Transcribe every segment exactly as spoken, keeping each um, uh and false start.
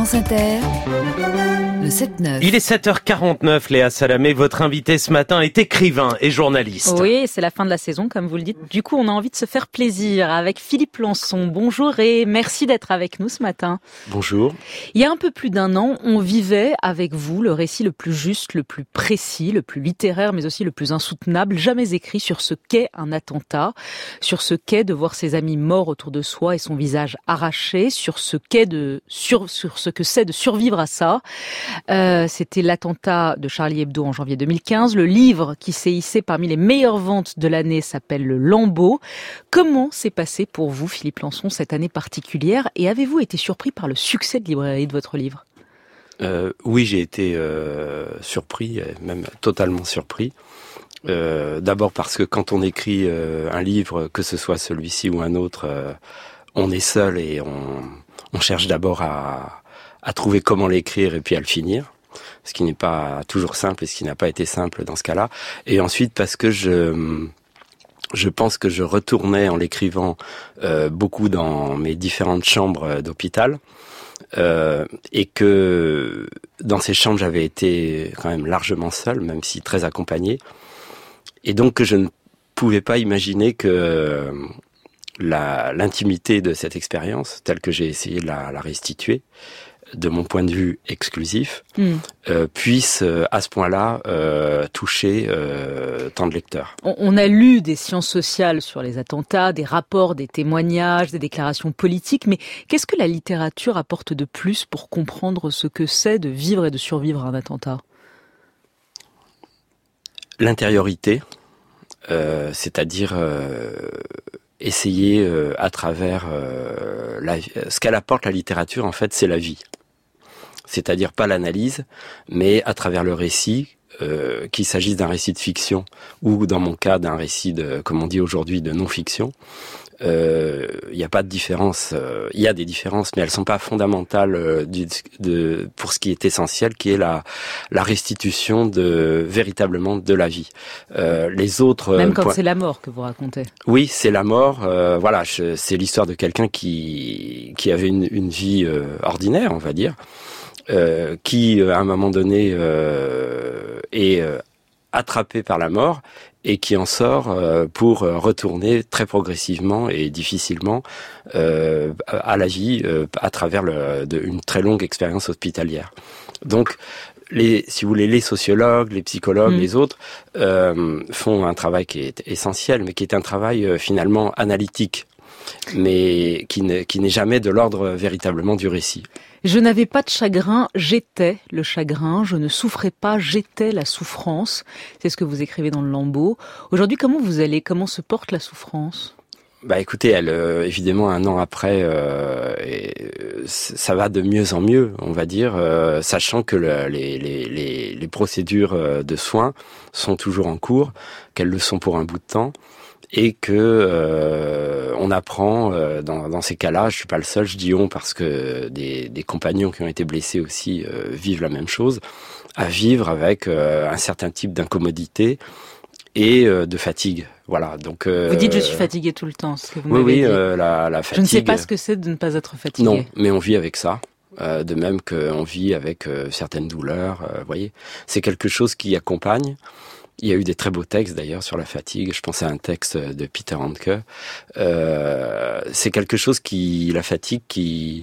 France Inter, le sept neuf. Il est sept heures quarante-neuf, Léa Salamé. Votre invité ce matin est écrivain et journaliste. Oui, c'est la fin de la saison, comme vous le dites. Du coup, on a envie de se faire plaisir avec Philippe Lançon. Bonjour et merci d'être avec nous ce matin. Bonjour. Il y a un peu plus d'un an, on vivait avec vous le récit le plus juste, le plus précis, le plus littéraire, mais aussi le plus insoutenable, jamais écrit sur ce qu'est un attentat, sur ce qu'est de voir ses amis morts autour de soi et son visage arraché, sur ce qu'est de sur, sur ce que c'est de survivre à ça. Euh, c'était l'attentat de Charlie Hebdo en janvier deux mille quinze. Le livre qui s'est hissé parmi les meilleures ventes de l'année s'appelle Le Lambeau. Comment s'est passé pour vous, Philippe Lançon, cette année particulière, et avez-vous été surpris par le succès de librairie de votre livre ? Euh, oui, j'ai été euh, surpris, même totalement surpris. Euh, d'abord parce que quand on écrit euh, un livre, que ce soit celui-ci ou un autre, euh, on est seul et on, on cherche d'abord à, à trouver comment l'écrire et puis à le finir, ce qui n'est pas toujours simple et ce qui n'a pas été simple dans ce cas-là. Et ensuite parce que je... Je pense que je retournais en l'écrivant euh, beaucoup dans mes différentes chambres d'hôpital euh, et que dans ces chambres j'avais été quand même largement seul, même si très accompagné, et donc que je ne pouvais pas imaginer que euh, la, l'intimité de cette expérience, telle que j'ai essayé de la, la restituer, de mon point de vue exclusif, mm. euh, puisse euh, à ce point-là euh, toucher euh, tant de lecteurs. On, on a lu des sciences sociales sur les attentats, des rapports, des témoignages, des déclarations politiques, mais qu'est-ce que la littérature apporte de plus pour comprendre ce que c'est de vivre et de survivre à un attentat ? L'intériorité, euh, c'est-à-dire euh, essayer euh, à travers euh, la, ce qu'elle apporte la littérature, en fait, c'est la vie. C'est-à-dire pas l'analyse, mais à travers le récit, euh, qu'il s'agisse d'un récit de fiction ou dans mon cas d'un récit de, comme on dit aujourd'hui, de non-fiction. Il euh, n'y a pas de différence. Il euh, y a des différences, mais elles sont pas fondamentales euh, du, de, pour ce qui est essentiel, qui est la, la restitution de véritablement de la vie. Euh, les autres même quand points... c'est la mort que vous racontez. Oui, c'est la mort. Euh, voilà, je, c'est l'histoire de quelqu'un qui qui avait une, une vie euh, ordinaire, on va dire. Euh, qui, à un moment donné, euh, est euh, attrapé par la mort et qui en sort euh, pour retourner très progressivement et difficilement euh, à la vie euh, à travers le, de, une très longue expérience hospitalière. Donc, les, si vous voulez, les sociologues, les psychologues, mmh. les autres euh, font un travail qui est essentiel, mais qui est un travail euh, finalement analytique, mais qui, ne, qui n'est jamais de l'ordre véritablement du récit. Je n'avais pas de chagrin, j'étais le chagrin. Je ne souffrais pas, j'étais la souffrance. C'est ce que vous écrivez dans Le Lambeau. Aujourd'hui, comment vous allez ? Comment se porte la souffrance ? Bah écoutez, elle, euh, évidemment, un an après, euh, et, euh, ça va de mieux en mieux, on va dire, euh, sachant que le, les, les, les, les procédures de soins sont toujours en cours, qu'elles le sont pour un bout de temps. Et que euh, on apprend euh, dans, dans ces cas-là, je suis pas le seul, je dis on parce que des, des compagnons qui ont été blessés aussi euh, vivent la même chose, à vivre avec euh, un certain type d'incommodité et euh, de fatigue. Voilà. Donc euh, vous dites je suis fatigué tout le temps, ce que vous oui, m'avez oui, dit. Euh, la, la fatigue. Je ne sais pas ce que c'est de ne pas être fatigué. Non, mais on vit avec ça. Euh, de même qu'on vit avec euh, certaines douleurs. Euh, voyez, c'est quelque chose qui accompagne. Il y a eu des très beaux textes d'ailleurs sur la fatigue. Je pensais à un texte de Peter Handke. Euh, c'est quelque chose qui, la fatigue, qui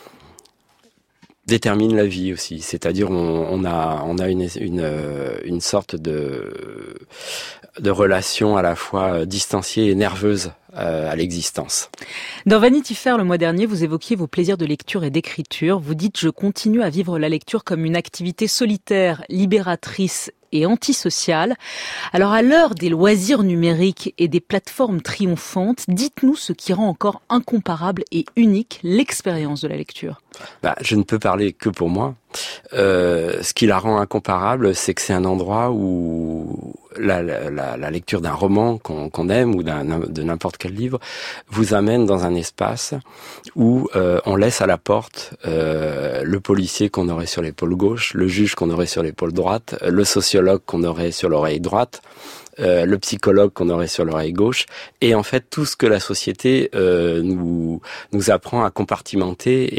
détermine la vie aussi. C'est-à-dire, on, on a, on a une, une, une sorte de, de relation à la fois distanciée et nerveuse à l'existence. Dans Vanity Fair, le mois dernier, vous évoquiez vos plaisirs de lecture et d'écriture. Vous dites « Je continue à vivre la lecture comme une activité solitaire, libératrice et antisociale ». Alors, à l'heure des loisirs numériques et des plateformes triomphantes, dites-nous ce qui rend encore incomparable et unique l'expérience de la lecture. Bah, je ne peux parler que pour moi. Euh, ce qui la rend incomparable, c'est que c'est un endroit où la, la, la lecture d'un roman qu'on, qu'on aime ou d'un, de n'importe quel livre vous amène dans un espace où euh, on laisse à la porte euh, le policier qu'on aurait sur l'épaule gauche, le juge qu'on aurait sur l'épaule droite, le sociologue qu'on aurait sur l'oreille droite, euh, le psychologue qu'on aurait sur l'oreille gauche, et en fait tout ce que la société euh, nous nous apprend à compartimenter et à penser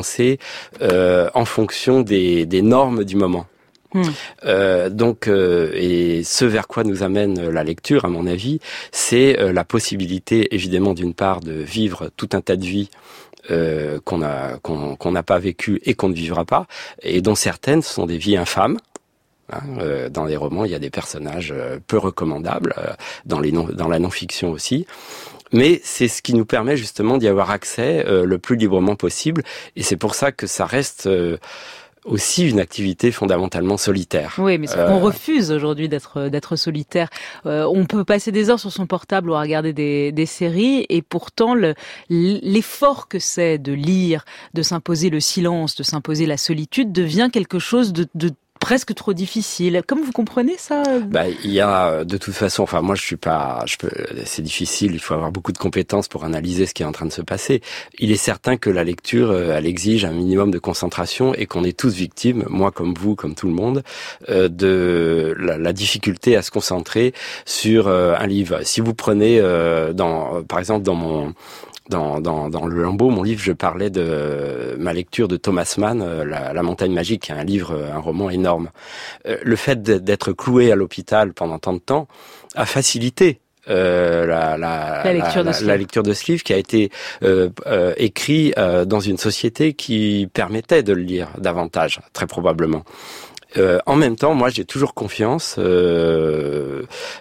penser euh, en fonction des, des normes du moment. Mmh. Euh, donc, euh, et ce vers quoi nous amène la lecture, à mon avis, c'est euh, la possibilité, évidemment, d'une part, de vivre tout un tas de vies euh, qu'on a, qu'on, qu'on n'a pas vécues et qu'on ne vivra pas, et dont certaines sont des vies infâmes. Hein, euh, dans les romans, il y a des personnages euh, peu recommandables, euh, dans, les non, dans la non-fiction aussi. Mais c'est ce qui nous permet justement d'y avoir accès euh, le plus librement possible, et c'est pour ça que ça reste euh, aussi une activité fondamentalement solitaire. Oui, mais euh... on refuse aujourd'hui d'être d'être solitaire. Euh, on peut passer des heures sur son portable ou à regarder des, des séries, et pourtant le, l'effort que c'est de lire, de s'imposer le silence, de s'imposer la solitude, devient quelque chose de, de presque trop difficile. Comme vous comprenez ça? Bah, il y a de toute façon. Enfin, moi, je suis pas. Je peux. C'est difficile. Il faut avoir beaucoup de compétences pour analyser ce qui est en train de se passer. Il est certain que la lecture, elle exige un minimum de concentration et qu'on est tous victimes, moi comme vous, comme tout le monde, euh, de la, la difficulté à se concentrer sur euh, un livre. Si vous prenez, euh, dans, par exemple, dans mon Dans, dans, dans Le Lambeau, mon livre, je parlais de ma lecture de Thomas Mann, La, la montagne magique, qui est un livre, un roman énorme. Le fait d'être cloué à l'hôpital pendant tant de temps a facilité Euh, la, la, la, lecture la, la, la lecture de ce livre, qui a été euh, euh, écrit euh, dans une société qui permettait de le lire davantage, très probablement. Euh, en même temps, moi, j'ai toujours confiance euh,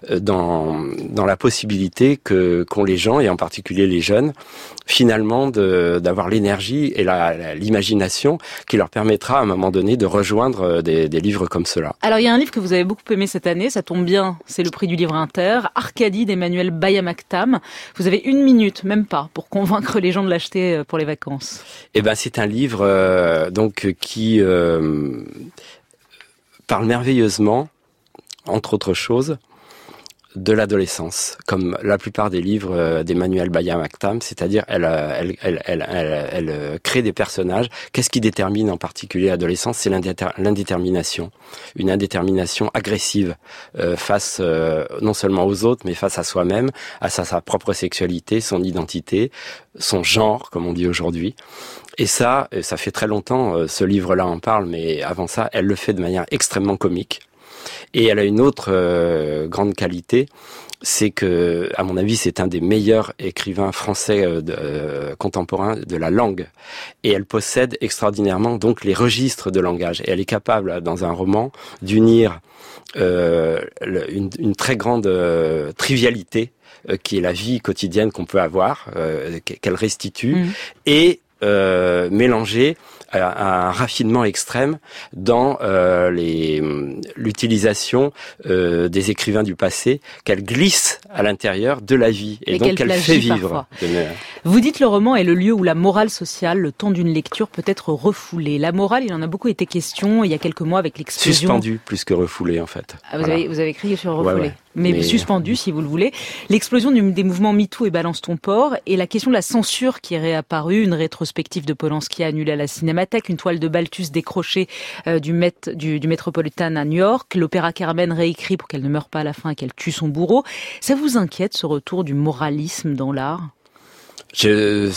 dans dans la possibilité que qu'ont les gens, et en particulier les jeunes, finalement, de d'avoir l'énergie et la, la l'imagination qui leur permettra à un moment donné de rejoindre des, des livres comme cela. Alors, il y a un livre que vous avez beaucoup aimé cette année, ça tombe bien, c'est le prix du livre Inter, Arcadie d'Emmanuel Bayamaktam. Vous avez une minute, même pas, pour convaincre les gens de l'acheter pour les vacances. Eh ben, c'est un livre euh, donc qui euh, parle merveilleusement, entre autres choses, de l'adolescence, comme la plupart des livres d'Emmanuel Bayamaktam, c'est-à-dire elle, elle, elle, elle, elle, elle crée des personnages. Qu'est-ce qui détermine en particulier l'adolescence? C'est l'indétermination, une indétermination agressive euh, face euh, non seulement aux autres, mais face à soi-même, à sa, sa propre sexualité, son identité, son genre, comme on dit aujourd'hui. Et ça, ça fait très longtemps, ce livre-là en parle, mais avant ça, elle le fait de manière extrêmement comique. Et elle a une autre euh, grande qualité, c'est que, à mon avis, c'est un des meilleurs écrivains français euh, de, euh, contemporains de la langue. Et elle possède extraordinairement donc les registres de langage. Et elle est capable, dans un roman, d'unir euh, une, une très grande euh, trivialité, euh, qui est la vie quotidienne qu'on peut avoir, euh, qu'elle restitue, mmh. et Euh, mélangé à un raffinement extrême dans euh, les, l'utilisation euh, des écrivains du passé, qu'elle glisse à l'intérieur de la vie et, et donc qu'elle, qu'elle fait vivre. De... Vous dites le roman est le lieu où la morale sociale, le temps d'une lecture, peut être refoulée. La morale, il en a beaucoup été question il y a quelques mois avec l'explosion. Suspendue plus que refoulée en fait. Ah, vous, voilà. avez, vous avez écrit sur refoulée. Ouais, ouais. Mais, mais suspendu, si vous le voulez. L'explosion du, des mouvements MeToo et Balance ton port, et la question de la censure qui est réapparue, une rétrospective de Polanski annulée à la Cinémathèque, une toile de Balthus décrochée euh, du, Met, du, du Metropolitan à New York, l'opéra Carmen réécrit pour qu'elle ne meure pas à la fin et qu'elle tue son bourreau. Ça vous inquiète, ce retour du moralisme dans l'art? Je...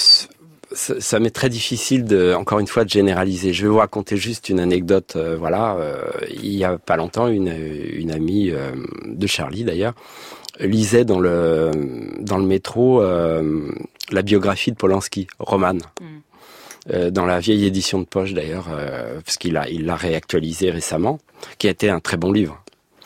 Ça, ça m'est très difficile, de, encore une fois, de généraliser. Je vais vous raconter juste une anecdote. Euh, voilà, euh, il y a pas longtemps, une, une amie euh, de Charlie d'ailleurs lisait dans le dans le métro euh, la biographie de Polanski, Roman. Mm. Euh, dans la vieille édition de poche d'ailleurs, euh, parce qu'il a il l'a réactualisé récemment, qui a été un très bon livre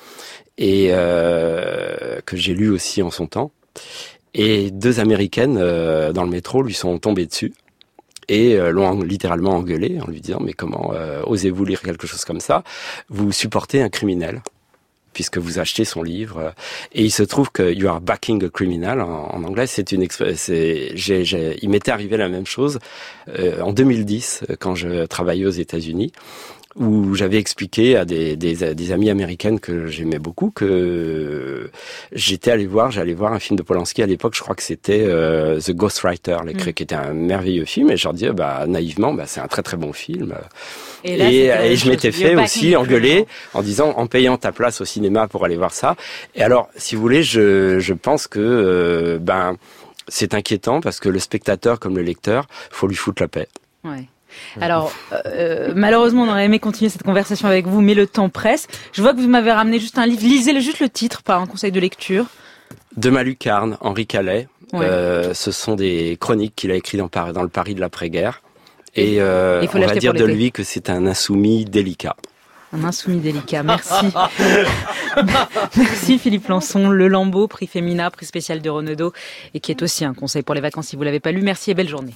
et euh, que j'ai lu aussi en son temps. Et deux Américaines euh, dans le métro lui sont tombées dessus et euh, l'ont littéralement engueulé en lui disant « Mais comment euh, osez-vous lire quelque chose comme ça? Vous supportez un criminel puisque vous achetez son livre. » Et il se trouve que « You are backing a criminal » en, en anglais, c'est une c'est, j'ai, j'ai, il m'était arrivé la même chose euh, en deux mille dix quand je travaillais aux États-Unis, où j'avais expliqué à des, des, des amies américaines que j'aimais beaucoup que j'étais allé voir, j'allais voir un film de Polanski à l'époque, je crois que c'était euh, The Ghostwriter, mmh. qui était un merveilleux film, et je leur disais bah, naïvement, bah, c'est un très très bon film. Et, là, et, et je m'étais fait aussi engueuler en disant en payant ta place au cinéma pour aller voir ça. Et alors, si vous voulez, je, je pense que euh, ben c'est inquiétant parce que le spectateur comme le lecteur, faut lui foutre la paix. Ouais. Alors, euh, malheureusement, on aurait aimé continuer cette conversation avec vous, mais le temps presse. Je vois que vous m'avez ramené juste un livre. Lisez juste le titre, pas un conseil de lecture. De Malucarne, Henri Calais. Ouais. Euh, ce sont des chroniques qu'il a écrites dans, Paris, dans le Paris de l'après-guerre. Et euh, on va dire de lui que c'est un insoumis délicat. Un insoumis délicat, merci. Merci Philippe Lançon, Le Lambeau, prix Femina, prix spécial de Renaudot, et qui est aussi un conseil pour les vacances si vous l'avez pas lu. Merci et belle journée.